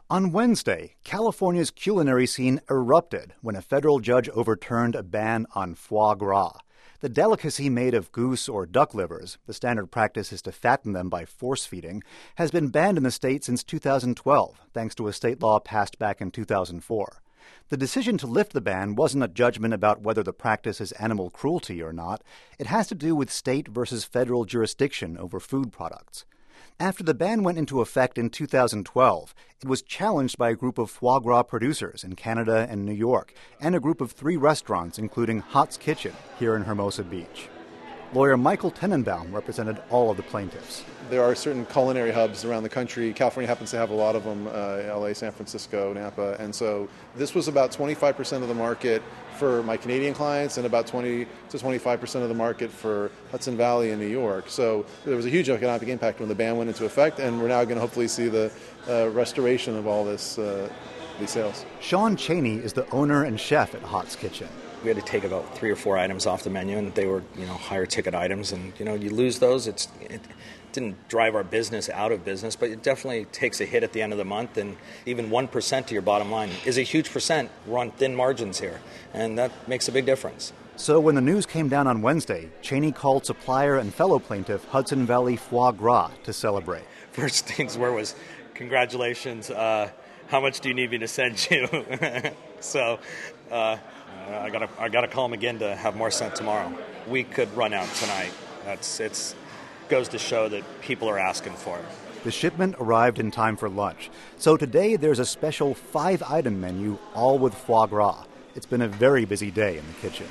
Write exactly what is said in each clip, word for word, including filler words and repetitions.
On Wednesday, California's culinary scene erupted when a federal judge overturned a ban on foie gras. The delicacy made of goose or duck livers, the standard practice is to fatten them by force feeding, has been banned in the state since two thousand twelve, thanks to a state law passed back in two thousand four. The decision to lift the ban wasn't a judgment about whether the practice is animal cruelty or not. It has to do with state versus federal jurisdiction over food products. After the ban went into effect in two thousand twelve, it was challenged by a group of foie gras producers in Canada and New York, and a group of three restaurants, including Hot's Kitchen, here in Hermosa Beach. Lawyer Michael Tenenbaum represented all of the plaintiffs. There are certain culinary hubs around the country. California happens to have a lot of them, uh, L A, San Francisco, Napa. And so this was about twenty-five percent of the market for my Canadian clients and about twenty to twenty-five percent of the market for Hudson Valley in New York. So there was a huge economic impact when the ban went into effect, and we're now going to hopefully see the uh, restoration of all this, uh, these sales. Sean Cheney is the owner and chef at Hot's Kitchen. We had to take about three or four items off the menu, and they were, you know, higher ticket items. And, you know, you lose those. It's, it didn't drive our business out of business, but it definitely takes a hit at the end of the month. And even one percent to your bottom line is a huge percent. We're on thin margins here, and that makes a big difference. So when the news came down on Wednesday, Cheney called supplier and fellow plaintiff Hudson Valley Foie Gras to celebrate. First things were was, congratulations, uh, how much do you need me to send you? so... Uh, I gotta, I gotta call them again to have more sent tomorrow. We could run out tonight. That's, it's goes to show that people are asking for it. The shipment arrived in time for lunch. So today there's a special five-item menu, all with foie gras. It's been a very busy day in the kitchen.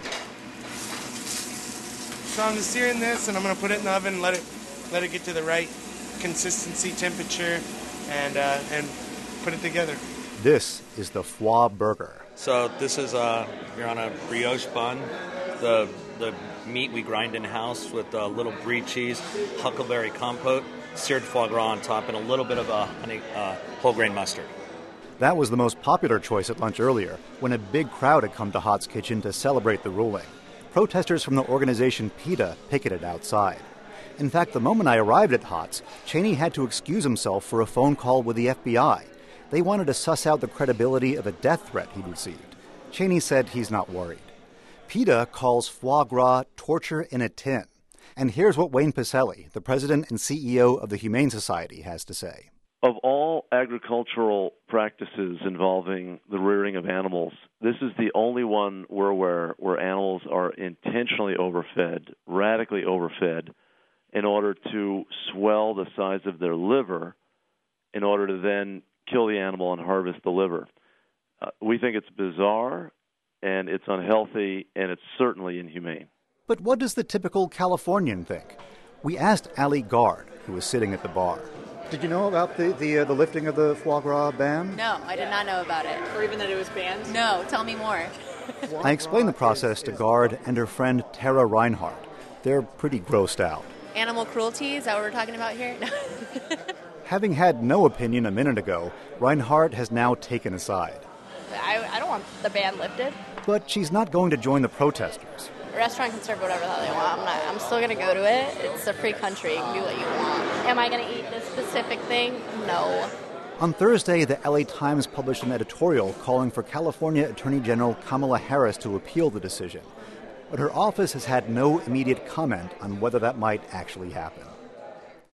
So I'm just searing this, and I'm gonna put it in the oven and let it, let it get to the right consistency, temperature, and uh, and put it together. This is the foie burger. So this is, uh, you're on a brioche bun. The the meat we grind in-house with a little brie cheese, huckleberry compote, seared foie gras on top, and a little bit of a honey, uh, whole grain mustard. That was the most popular choice at lunch earlier, when a big crowd had come to Hot's Kitchen to celebrate the ruling. Protesters from the organization PETA picketed outside. In fact, the moment I arrived at Hot's, Cheney had to excuse himself for a phone call with the F B I. They wanted to suss out the credibility of a death threat he'd received. Cheney said he's not worried. PETA calls foie gras torture in a tin. And here's what Wayne Pacelle, the president and C E O of the Humane Society, has to say. Of all agricultural practices involving the rearing of animals, this is the only one we're aware where animals are intentionally overfed, radically overfed, in order to swell the size of their liver, in order to then kill the animal and harvest the liver. Uh, we think it's bizarre, and it's unhealthy, and it's certainly inhumane. But what does the typical Californian think? We asked Ali Gard, who was sitting at the bar. Did you know about the the, uh, the lifting of the foie gras ban? No, I did not know about it. Or even that it was banned? No, tell me more. I explained the process to Gard and her friend Tara Reinhardt. They're pretty grossed out. Animal cruelty, is that what we're talking about here? No. Having had no opinion a minute ago, Reinhardt has now taken a side. I, I don't want the ban lifted. But she's not going to join the protesters. The restaurant can serve whatever the hell they want. I'm, not, I'm still going to go to it. It's a free country. You can do what you want. Am I going to eat this specific thing? No. On Thursday, the L A Times published an editorial calling for California Attorney General Kamala Harris to appeal the decision. But her office has had no immediate comment on whether that might actually happen.